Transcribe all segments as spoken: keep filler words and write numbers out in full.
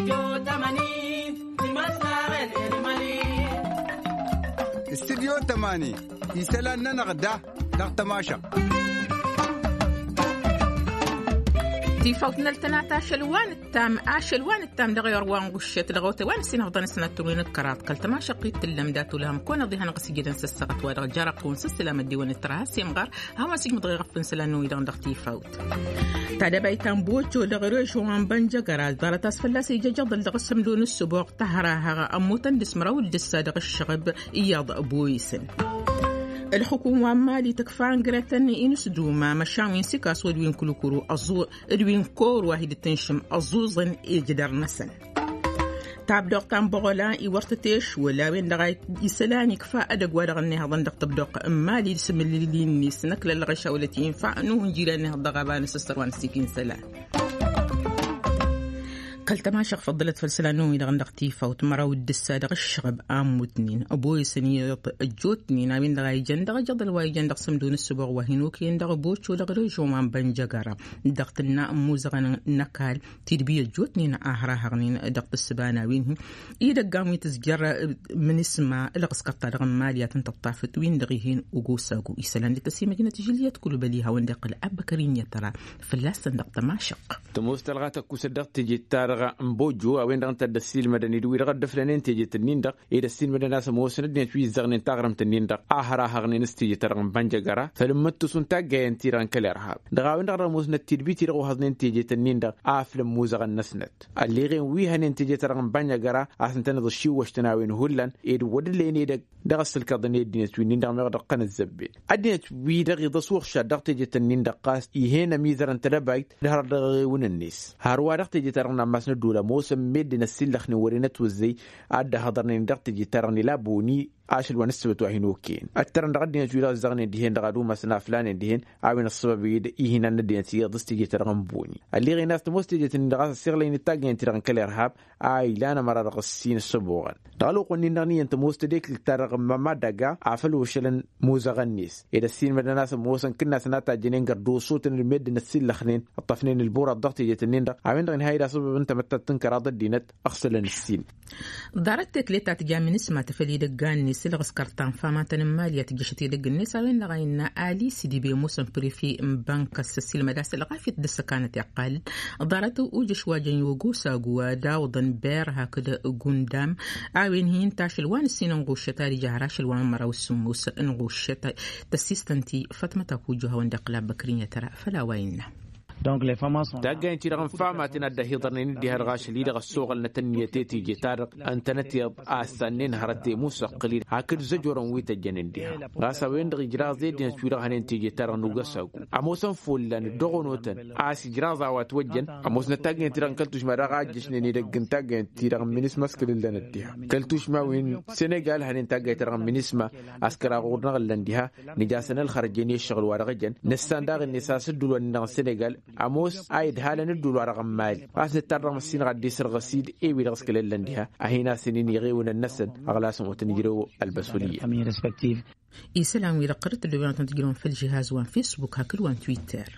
استديو تماني يسألنا نغدا نغتماشا تيفوتنا التناتا شلوان التام آشلوان التام دغير وان قشت دغوت وان سين غضن سنة تمين الكرات قلت ما شقيت اللمدات لهم كون ضيها نقص جدا سسقت ودغ جرق ونسلام الديوان التراس يمغر هما سيج مدغي غفن سلانو يدغن دغ تيفوت تعدا بيتان بوتشو دغير شوان بنجا قرات دارت اسفلاسي ججضل دغ السمدون السبوق تهراها أموتن دسمرو الدسا دغ الشغب إياض بويسن الحكومة مالي تكفان قراتن إنس دوما مشاوين سيكاس ودوين كلوكورو أزو ادوين كور واحد تنشم أزوزن إجدر نسن تاب دوقتان بغلا إورتتيش ولا وين دغاي يسلاني كفا أدق ودغني هضن دق تبدوق مالي لسم اللي نيس نكل الغشا والتي ينفع أنه نجيلاني هضغابان سستر وان سيكين سلان قلت ما شق فضلت فلسلانو إذا غندق تيفا وتمرو الدسا دغ الشغب آم وتنين أبوي سني الجوتنين ناوين دغاي جندغ جضل واي جندغ سمدون السبغ وهنوكين دغ بوتشو دغ ريشو مان بنجاقارا دغتنا موزغن نكال تيدبي الجوتنين آهرا هغنين دغت السبانا وينه إذا قاموا تسجر من اسمه الغس قطع دغ ماليات تطافت وين دغيهين وقوساقو إسلان لتسيمة جنة جليات كل بليها وندق الأب كرين يترى فلاسن دغت ما شق تموست الغاتك وسدغ تجي مبوجو أوين دغنت الدسيل مدني دوي رغد دفلنين تيجي تنيندق إذا السيل مدني ناس موسند نتوي زغنين تغرم تنيندق آهرا هغنين استيجي ترغم بنجاقرا فلمتو سنتاق جاين تيران كالارهاب دغاوين دغرا موسند تيربي تيرغو هضنين تيجي تنيندق آفلم موزغن نسند اللي غين ويهنين تيجي ترغم بنجاقرا آسن تنض الشيو واشتناوين هولان إيد ودلين إيدق دغسل كضني الدين توين دغ مغدق قن الزبين الدين توي دغ يضسوخ شا دغ تيجي تنيندق قاس يهينا ميزران تلبايت دهر دغ ون الناس هاروا دغ تيجي ترغم مسند دولا موسم مدينة السلخني ورينت وزي عدا هضرني ندقت جيتارني لابوني عاشل ونسبت وهينوكين الترن دغدي جولا زغني دهين دغدو مسنا فلان دهين عاون السبب يهنا ندين سي دستي جيتارن بوني اللي غي ناس مستجي تندغ سيغلين تاغين تيران كليرهاب اي لانا مرا رقسين السبوغان دالو قني نغني انت مستديك ترغ ما دغا عفل وشلن موزغنيس اذا السين مدناس موسن كنا سناتا جنين غدو صوتن المدينة السلخنين الطفنين البورا الضغط جيتنين دغ عاون هاي سبب انت متتنكر ضدينت اغسل السين دارت تكليتا تجا من اسمه تفلي دغاني سلغس كرتان فما تنمالية تجشتي دق الناس وين لغينا آلي سيدي بي موسم بريفي مبانك السلسلة مداس الغافية دس كانت أقل ضارته وجش واجن يوغو ساقوا داوضن بير هكذا قندام عاوين هين تاشلوان السين نغوشتا لجهراش الوان مراو السموس نغوشتا تسيستنتي فتمة تاكوجوها وندقلا بكرين ترى فلا ويننا donc les femmes sont تاجين تيران فما تنده هيدرنين دي هرغاش لي دغ السوق النتنيه تيجي جتار انتنتي اسنين هرتي مسقلي هاكد زجورن ويت جنين دي غاسا وين دغ جرا زي دي تشويرا هنين تيجي تار نوغساو اموسن فولان دغونوتن اس جرا زاوات وجن اموسن تاجين تيران كلتوش ما راجش ني دغ تاجين تيران مينيس مسكل لنا دي كلتوش ما وين سنغال هنين تاجين تيران مينيسما اسكرا غورنا لنديها نجاسن الخرجيني الشغل ورغجن نستاندار النساس دولون نا سنغال أموس أيد هالن الدولار رقمال أصل الترم السين غادي يصير غسيل إيه ويرقص كل اللندها أهينا سنين يغيون النسل أغلاسهم وتنجروا البسولية. إسلام ويرقرت اللي بيناتهم تجرون في الجهاز وان فيسبوك هكل وان تويتر.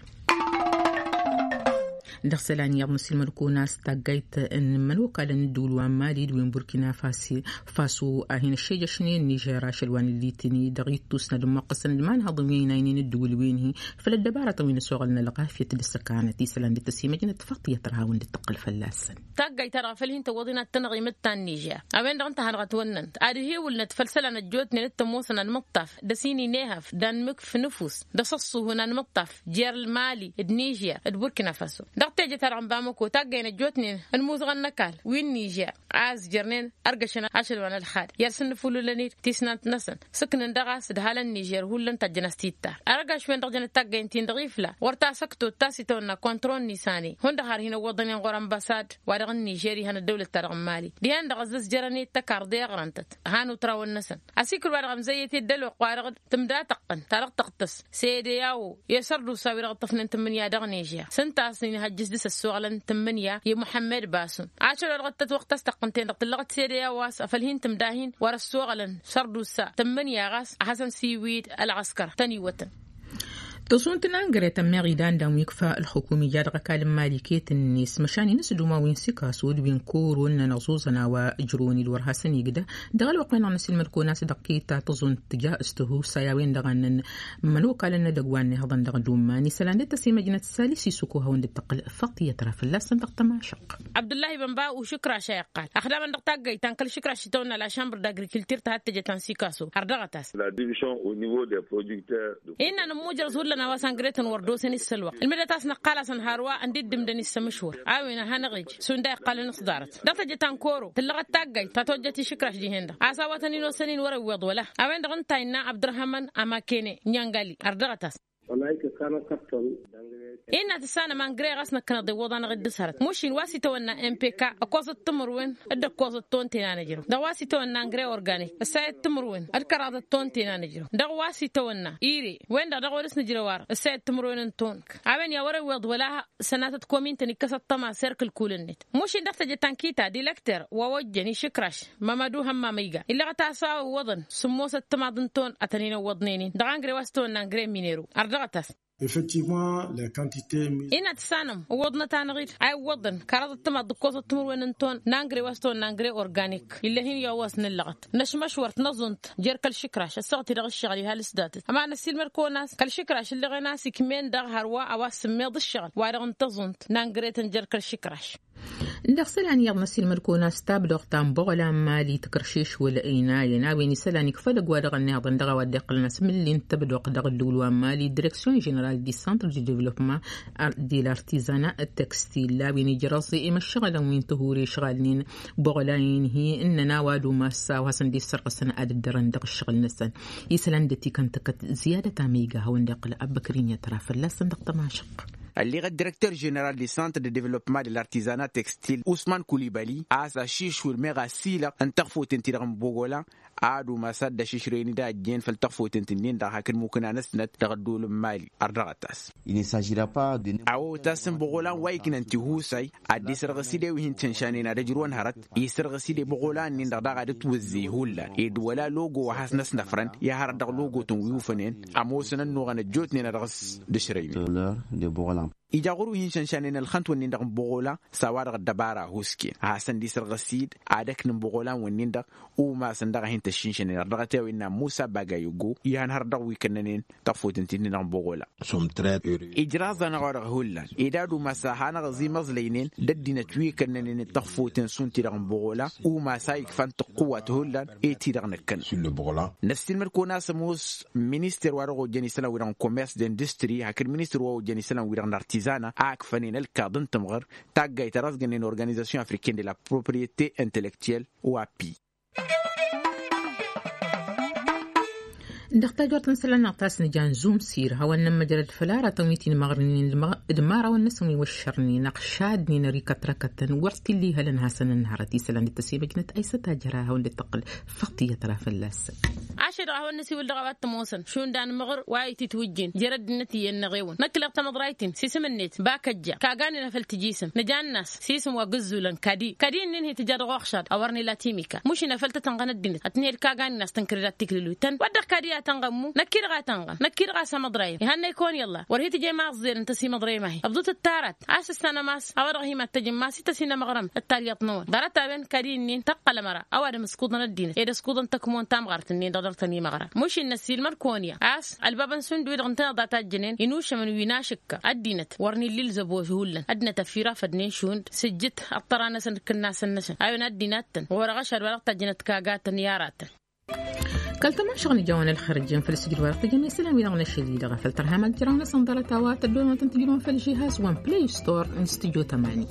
دخسلان يا مسلم الكوناس تاجيت ان ملوك على الدول ومالي دوين بوركينا فاسي فاسو اهين الشيء جشني نيجيرا شلوان اللي تني دغيت تسند مقصن المان هضمين عينين الدول وينه فللدبارة طوين سوغلنا لقافية السكانة تيسلان للتسيمة جنة فقطية ترهاون للتقل فلاسن تاجي ترى فلهن توضينا التنغي متان نيجيا أبين دغنت هنغتونن أدهي ولنت فلسلان الجوتني نتموسنا المطف دسيني نهف دان مك في نفوس دصصو هنا المطف جير المالي النيجيا البوركينا فاسو تيجي ترى بامكو تاجينا جوتني الموزغن نكال وين نيجيا عاز جرنين أرجشنا عشر وانا الخال يرسن فلو لنير تيسنات نسن سكن دغاس دهال النيجر هولن تجنستيتا أرجش وين رجنا تاجين تين ضعيفلا ورتا سكتو تاسيتونا كنترول نيساني هون دهار هنا وضنين غرام بساد ورغن نيجيري هنا الدولة ترغم مالي ديان دغزز جرني تكار دي غرانتت هانو تراو النسن أسيكل ورغم زيتي الدلو قوارغ تمدا تقن ترغ تقتص سيدي ياو يسردو ساوي رغ طفن تمنيا دغ نيجيا سنتاسني هجس دس السوغلن تمنيا يا محمد باسون عاشر رغت وقت استقنتين رغت اللغت سيريا واس فالهين تمداهين ورا السوغلن سردو سا تمنيا غاس حسن سيويد العسكر تاني وطن تصون تنانجري تماري دان دام يكفى الحكومي جارغا كالم مالكية الناس مشاني نسدو ما وين سيكاسود بين كورون نغزوزنا وإجروني الورهاسن يقدا دغل وقينا نسل مركوناس دقيتا تظن تجا استهو سياوين دغن منوكا لنا دقواني هضن دغن دوماني سلان تسي مجنة السالسي سوكو هون دتقل فقط يترى الله صندق تماشق عبد الله بن باو وشكرا شيخ قال أخدام دقتاقي تنقل شكرا شتونا لا شامبر داغريكولتير تحت جتان سيكاسو هردغتاس la division au niveau des producteurs إن نموجر زولنا واسانغريتن وردوسن السلوى المدتاس نقالة سنهاروا عندي دمدني السمشور عاوينا هنغيج سوندا قال نصدارت دقت جتان كورو تلغت تاقي تاتوجتي شكرا جيهندا عساواتني نو سنين ورا ويض ولا أوين دغن تاينا عبد الرحمن أما كيني نيانغالي هردغتاس والله كانوا كابتن إن تسانا من غير غسنا كنا ضوضنا غد سهرت مشين واسي تونا إم بي كا أقوس التمروين أدى قوس التون تينا نجرو ده واسي تونا غير أورجانيك الساعة التمروين الكراد التون تينا نجرو ده واسي تونا إيري وين ده غورس نجروار الساعة التمروين التون عبين يا ورا ويض ولا سنة تكومين تنكسر طمع سيركل كولنت مشين دفت جتان كيتا ديلكتر ووجني شكرش ما مدو هم ما ميجا إلا غتاسا وضن سموس التمع دنتون أتنين وضنين ده غير واستون غير مينيرو أرجعتس Effectivement, les quantités إن تسانم وضنا تانغير أي وضن كارد التمر دكوس التمر وينتون نانغري وستون نانغري أورجانيك اللي هي يواصن اللغط نش مشورت نظنت جير كل شكراش الصوت يرغى الشغل هالسدات أما نسيل مركوناس كل شكراش اللي غناسي كمين دغ هروا أواس ميض الشغل وارغن تظنت نانغري تنجر كل شكراش ندخل عن يوم نسيل مركونا ستابلغ تام بغلا مالي تكرشيش ولا إينا يناوي نسلاني كفلق وارغ النهضن دغا ودقل الناس من اللي انتبدو قدغ الدولوان مالي ديريكسيون جينيرال دي سانتر دي ديفلوبمون دي الارتيزانا التكستيل لاوي نجراسي إما الشغل وين تهوري شغالين بغلاين هي إننا وادو ماسا وحسن دي السرقة سنة آد الدرن دغ الشغل نسان يسلان دتي كانت زيادة ميغا هو ندقل أبكرين يترافى اللاسن دغ تماشق اللي غا الديريكتور جنرال دي سانتر دي ديفلوبمون دي الارتيزانا تكستيل عثمان كوليبالي اسا شيش والميغا سيلا ان تخفو تنتيرم بوغولا عادو ما سد شيشريني دا جين فلتخفو تنتين دا حكن ممكن انسنت دغدول مالي اردغتاس il ne s'agira pas de او تاسم بوغولا وايكن انت هوساي ادي سرغسيدي وهين تنشانينا دجرون هرت يسرغسيدي بوغولا نين دا غا توزي هولا يد ولا لوغو حسنس نفرن يا هر دغ لوغو تنويو فنين اموسن نو غن جوتني نرغس دشريمي de بوغولا إجاغورو هين شانين الخنت ونين دغ بوغولا سوار دبارا هوسكي حسن دي سرغسيد ادك نبوغولا ونين دغ او ما سندغ هين تشينشن رغتي وإن موسى باغايوغو يان هردغ ويكننين تفوتن تنين بوغولا سوم تريد إجرازا نغارغ هولا إدادو مساحانا غزي مزلينين ددنا تويكننين تفوتن سنتي دغ بوغولا او ما سايك فانت قوة هولا ايتي دغ نكن سل بوغولا نفسي مركونا سموس مينيستر وارغو جانيسلا ويران كوميرس دندستري هكر مينيستر وارغو جانيسلا ويران ارتيزانا اك فنين الكادن تمغر تاقاي ترازغنين اورغانيزاسيون افريكين دي لا بروبريتي انتلكتويل او ابي دختاجور تنسل نعطاس نجان زوم سير هوا نما جرد فلارة توميتين المغرنين الدمارة والنسوي والشرني نقشادني نريكة ركة ورتي اللي هلن هاسن النهارتي سلان التسيبة جنت أي ستاجرها واللي تقل فقطية ترى فلاس عشر هوا النسي والدغوات تموسن شون دان مغر وايتي توجين جرد نتي النغيون نكلق تمضرايتين سيسم النت باكجا كاغاني نفلت جيسم نجان ناس سيسم وقزولن كادي كادي ننهي تجار غوخشاد أورني لاتيميكا مش نفلت تنغن الدنت أتنير كاغاني ناس تنكريرات تكللوتن ودخ كادي تنغمو نكير غا تنغ نكير غا سمضراي هن يكون يلا ورهي تجي ما صدير انت سي مضراي ماهي ابدوت التارت عاش السنه ماس اورغي ما تجي ما ست سنه مغرم التاريط نور درت بين كارين تقل مرا اواد مسكودنا الدين اذا سكودن تكمون تام غرتني ددرتني مغرا مش النسيل مركونيا عاس البابن سندوي دغنتا داتا جنين ينوش من ويناشك الدينت ورني الليل زبوه هولن ادنا تفيرا فدني شوند سجت الطرانه سن كنا سنس ايون الدينات ورغشر ورقت جنت كاغات نيارات قالت ما شغل جوان الخارجين في السجل ورقة جميع سلام يلغنا الشديدة غفلترها ما تجرون صندرة توات الدون تنتجلون في الجهاز وان بلاي ستور انستيجو ثمانية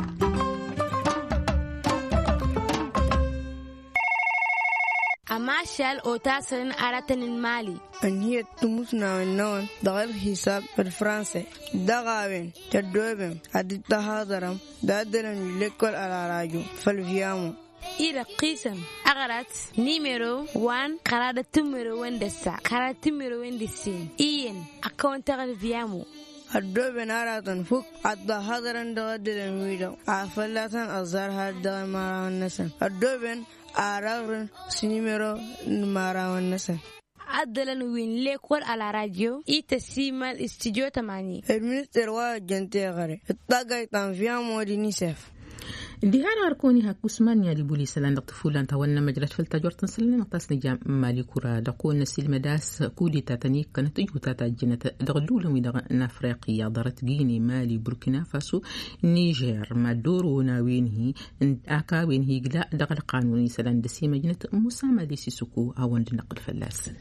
أما شال أوتاسن أراتن المالي أن هي تمسنا النون دغل حساب بالفرنسي دغاوين تدوبين أدي تهادرم دادرم لكل على راجو فالفيامو إلى قسم أغرات نيميرو وان قرادة تميرو وين دسا قرادة تميرو وين دسين إين أكون تغل فيامو الدوبين أراتن فوق أدى هادرن دغدرن ويدو أفلاتن أزار هادرن مارا ونسن الدوبين أراغرن سنيميرو مارا ونسن عدلن وين ليكول على راديو إتسيما استديو تماني المنستر واجنتي غري الطاقة تنفيا مودينيسف دي هانا أركوني هاكوسمان يا البوليس لان طفولا تولنا مجلة فلتا جورتن سلنا نقص نجام مالي كورا دقون نسيل مداس كودي تاتانيك كانت يوتا تاجنة دغدولا ميدغ نافريقيا دارت جيني مالي بوركينا فاسو نيجير ما دورو ناوينهي اكا وينهي قلا دغل قانوني سلان دسي مجنة مسامة دي سيسوكو هاوان نقل فلاس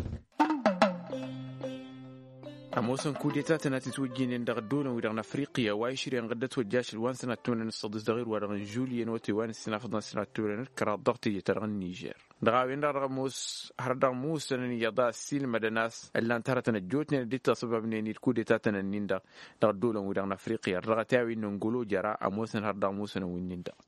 أموسن كوديتا تناتتوجين إن دغدولا ويرغن أفريقيا وايشري أن غدت وجاش الوان سنة تونن الصدس دغير ورغن جوليان وتوان السنة فضنا سنة تونن كرا ضغطي يترغن نيجير دغاوين رغموس هردغموس سنن يضا السيل مدناس اللي انتهرتنا الجوتنا دي تصبب نيني الكوديتا تننين دغدولا ويرغن أفريقيا رغتاوي ننقلو جرا أموسن هردغموس نوينين دا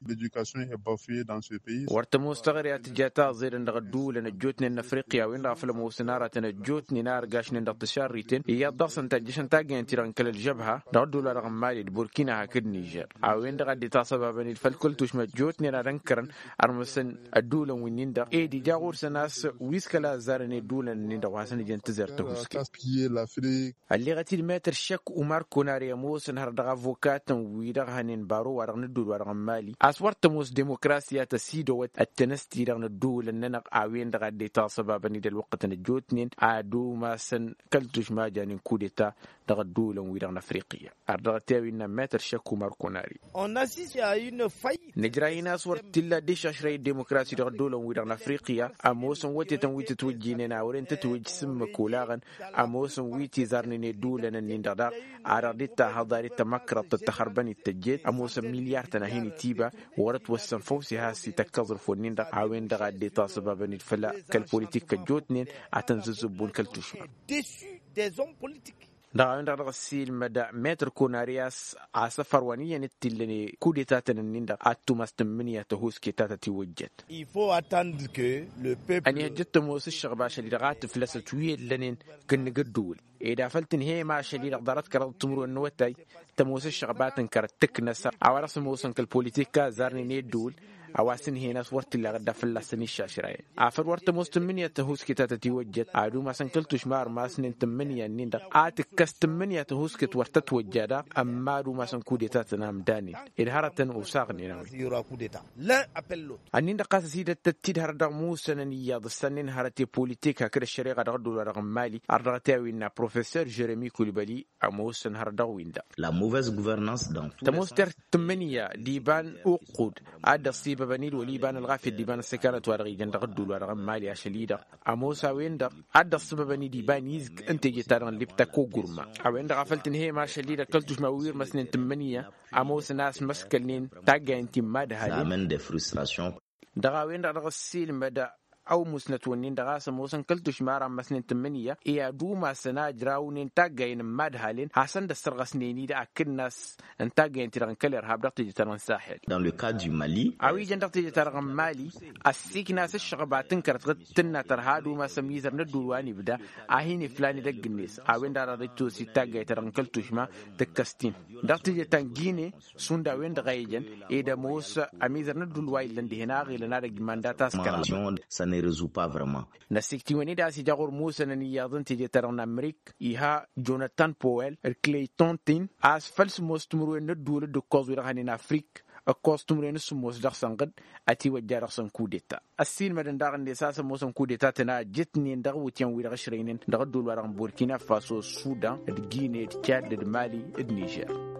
ورتموس تغريات جاتا زير ان دغدولا نجوتنا أفريقيا وين رافلموس نارتنا الجوتني نار قاشن دغتشار ريتين ضغط تجشن تاجين تيران كل الجبهة دولار رقم مالي بوركينا هكذا نيجر أوين دغدي تصبب بني الفلكل تشمت جوتني رانكرن أرمسن الدولة وينيندا إيه دي جاور سناس ويسكلا زارني الدولة نيندا وحسن جنتزر تهوسك اللي غتي المتر شك ومار كوناريا موس نهر دغ فوكات ويدغ هنين بارو ورغن الدول رقم مالي أسورت موس ديمقراطية تسيدو التنستي رغن الدولة ننق أوين دغدي تصبب بني الوقت نجوتنين عادو ما سن كلتش ما جاني كوديتا دغدولا ويرغن أفريقيا أردغتاوينا ماتر شكو ماركوناري نجراينا صور تلا ديش عشري ديمقراطي دغدولا ويرغن أفريقيا أموسن ويتي تنويت توجينينا ورين تتوج سم كولاغن أموسن ويتي زارنيني دولا نندغدا أردتا هضارتا مكرة التخرباني التجيت أموسن مليار تنهيني تيبا ورت وسن فوسي هاسي تكظر فونين عاوين دغدي تصبابني الفلا كالبوليتيك جوتنين أتنززبون كالتشمع des hommes politiques. دعونا نغسل مدى متر كونارياس عصفر ونيا نتلني كوديتا نندا أتوماس تمنية تهوس كتاتا توجد. Il faut attendre que le peuple. أنا جت موس الشغبة اللي رغات فلسة تويل لنين كن قدول. إذا فلتن هي ما شلي قدرت كرد تمر النوتاي تموس الشغبات انكرت تكنسر عوارس موسن كالبوليتيكا زارني نيدول. أواسن هنا صورت اللي غدا في اللسني الشاشرة. عفر ورت مستمنية تهوس كتاتا توجد. عدو ما سنكلتوش مار ما سنين تمنية نيندا. آتك كستمنية تهوس كت ورت توجدا. أما دو ما سنكوديتا تنام داني. إدهارة وساقني ناوي. لا أبلو. النيندا قاس سيدة تتيد هردا موسى نيا ضسنين هرتي بوليتيكا كده الشريعة غدو رقم مالي. أردغتاوي إن بروفيسور جيريمي كوليبالي أموسى هردا ويندا. La mauvaise gouvernance dans. تموستر تمنية ديبان أوقود. عدا الصيب بنيل وليبان الغافي ديبان السكانة وارغي جند غدو ورقم مالي أشليدا. أموسى ويندا عدا الصيب بني ديبان يزك أنت جتارن لبتكو جرما. أويندا غفلتن هي ما شليدا كلتوش موير مسنين تمنية. أموسى ناس مسكنين تاجا انتي ماد هالي. Ça amène des frustrations. دغا ويندا رغسيل مدى أو مسنتونين دغاس موسن كلتوش مارا مسنين تمنية إيا دوما سنا جراونين تاقين مادهالين حسن دستر غسنيني دا أكل ناس انتاقين ترغن كالير هابدقتي جترغن ساحل. Dans le cas du Mali, أوي جندقتي جترغن مالي السيك ناس الشغبات تنكرت غتنا ترهادو ما سميزر ندواني بدا أهيني فلاني دق الناس أوين دارا ريتو سي تاقين ترغن كلتوش ما تكستين دقتي جتنجيني سوندا وين دغايجن إيدا موسى أميزر ندواني لندي هناغي لنادا جمانداتاس كرام ne résout pas vraiment. نسيكتي ونيدا سيجاغور موسى نيادن تيجي ترون أمريك إيها جوناثان بويل الكليتون تين أسفل سموس تمرون ندول دكوز ويرهنين أفريك أكوز تمرون سموس دخسن قد أتي وجار خسن كوديتا السين مدن دارن دساس موسم كوديتا تنا جتني دغ وتيان ويرغشرين دغ دول ورغم بوركينا فاسو السودان الجيني التشاد المالي النيجر